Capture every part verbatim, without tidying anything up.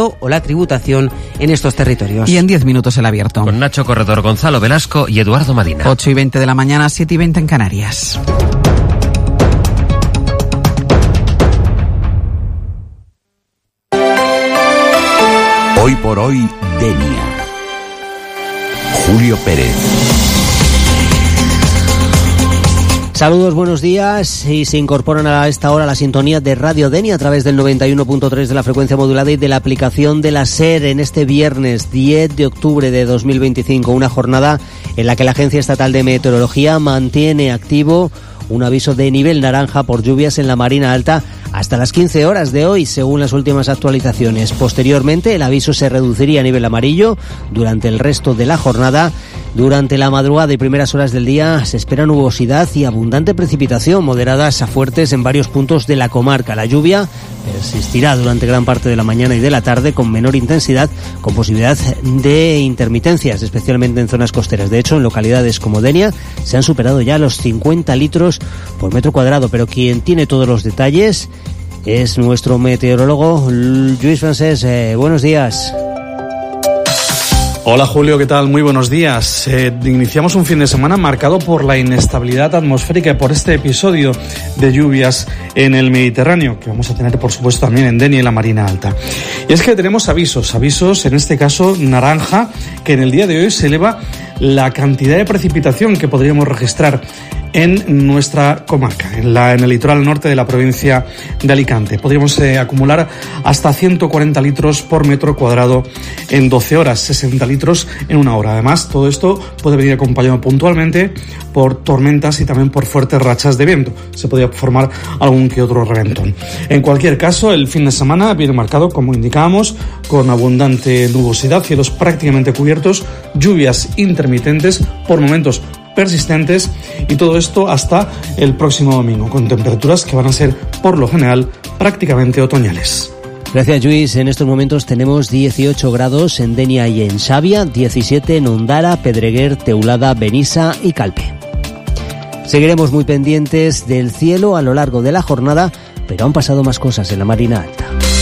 empleo o la tributación en estos territorios. Y en diez minutos el abierto. Con Nacho Corredor, Gonzalo Velasco y Eduardo Madina. ocho y veinte de la mañana, siete y veinte en Canarias. Hoy por hoy, Denia. Julio Pérez. Saludos, buenos días, y se incorporan a esta hora a la sintonía de Radio Denia a través del noventa y uno punto tres de la frecuencia modulada y de la aplicación de la SER en este viernes diez de octubre de dos mil veinticinco, una jornada en la que la Agencia Estatal de Meteorología mantiene activo un aviso de nivel naranja por lluvias en la Marina Alta hasta las quince horas de hoy, según las últimas actualizaciones. Posteriormente, el aviso se reduciría a nivel amarillo durante el resto de la jornada. Durante la madrugada y primeras horas del día se espera nubosidad y abundante precipitación, moderadas a fuertes en varios puntos de la comarca. La lluvia persistirá durante gran parte de la mañana y de la tarde con menor intensidad, con posibilidad de intermitencias, especialmente en zonas costeras. De hecho, en localidades como Denia se han superado ya los cincuenta litros por metro cuadrado, pero quien tiene todos los detalles es nuestro meteorólogo Lluís Francés. Eh, buenos días. Hola Julio, ¿qué tal? Muy buenos días. Eh, iniciamos un fin de semana marcado por la inestabilidad atmosférica y por este episodio de lluvias en el Mediterráneo, que vamos a tener por supuesto también en Denia y la Marina Alta. Y es que tenemos avisos, avisos en este caso naranja, que en el día de hoy se eleva la cantidad de precipitación que podríamos registrar en nuestra comarca, en, la, en el litoral norte de la provincia de Alicante. Podríamos eh, acumular hasta ciento cuarenta litros por metro cuadrado en doce horas, sesenta litros en una hora. Además, todo esto puede venir acompañado puntualmente por tormentas y también por fuertes rachas de viento. Se podría formar algún que otro reventón. En cualquier caso, el fin de semana viene marcado, como indicábamos, con abundante nubosidad, cielos prácticamente cubiertos, lluvias intermitentes, por momentos persistentes, y todo esto hasta el próximo domingo, con temperaturas que van a ser, por lo general, prácticamente otoñales. Gracias, Lluís. En estos momentos tenemos dieciocho grados en Denia y en Xavia, diecisiete en Ondara, Pedreguer, Teulada, Benissa y Calpe. Seguiremos muy pendientes del cielo a lo largo de la jornada, pero han pasado más cosas en la Marina Alta.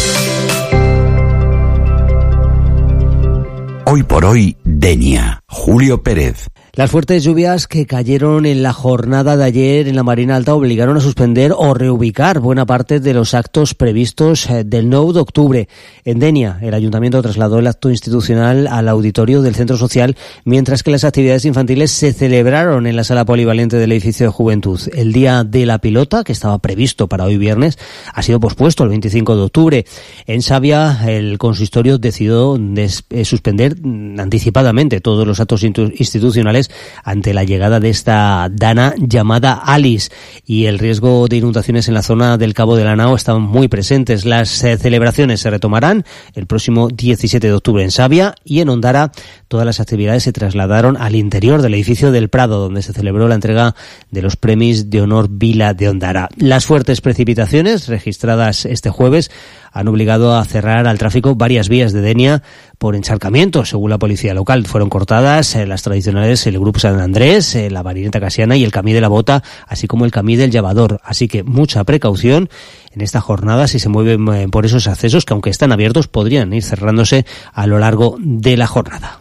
Hoy por hoy, Denia. Julio Pérez. Las fuertes lluvias que cayeron en la jornada de ayer en la Marina Alta obligaron a suspender o reubicar buena parte de los actos previstos del nueve de octubre. En Denia, el Ayuntamiento trasladó el acto institucional al auditorio del Centro Social, mientras que las actividades infantiles se celebraron en la sala polivalente del edificio de Juventud. El Día de la Pilota, que estaba previsto para hoy viernes, ha sido pospuesto al veinticinco de octubre. En Xavia, el consistorio decidió des- suspender anticipadamente todos los actos institucionales ante la llegada de esta dana llamada Alice, y el riesgo de inundaciones en la zona del Cabo de la Nao están muy presentes. Las eh, celebraciones se retomarán el próximo diecisiete de octubre en Xavia, y en Ondara todas las actividades se trasladaron al interior del edificio del Prado, donde se celebró la entrega de los premios de honor Vila de Ondara. Las fuertes precipitaciones registradas este jueves han obligado a cerrar al tráfico varias vías de Denia por encharcamiento, según la policía local. Fueron cortadas eh, las tradicionales el Grupo San Andrés, eh, la Marineta Casiana y el Camí de la Bota, así como el Camí del Llavador. Así que mucha precaución en esta jornada si se mueven eh, por esos accesos que, aunque están abiertos, podrían ir cerrándose a lo largo de la jornada.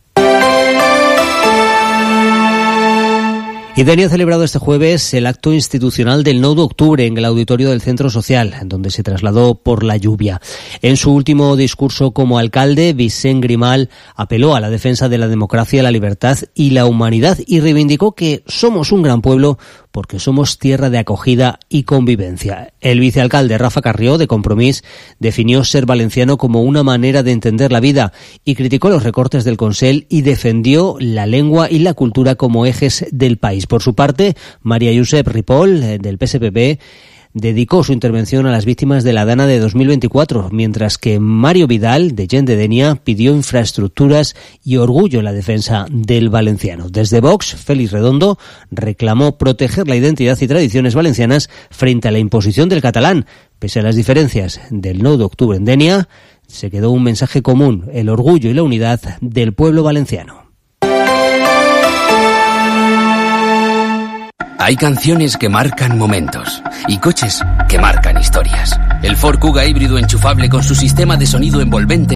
Y Denia ha celebrado este jueves el acto institucional del nueve de octubre en el auditorio del Centro Social, donde se trasladó por la lluvia. En su último discurso como alcalde, Vicent Grimal apeló a la defensa de la democracia, la libertad y la humanidad, y reivindicó que somos un gran pueblo porque somos tierra de acogida y convivencia. El vicealcalde Rafa Carrió, de Compromís, definió ser valenciano como una manera de entender la vida y criticó los recortes del Consell y defendió la lengua y la cultura como ejes del país. Por su parte, María Josep Ripoll, del P S P B, dedicó su intervención a las víctimas de la Dana de dos mil veinticuatro, mientras que Mario Vidal, de Gent de Denia, pidió infraestructuras y orgullo en la defensa del valenciano. Desde Vox, Félix Redondo reclamó proteger la identidad y tradiciones valencianas frente a la imposición del catalán. Pese a las diferencias del nueve de octubre en Denia, se quedó un mensaje común: el orgullo y la unidad del pueblo valenciano. Hay canciones que marcan momentos y coches que marcan historias. El Ford Kuga híbrido enchufable con su sistema de sonido envolvente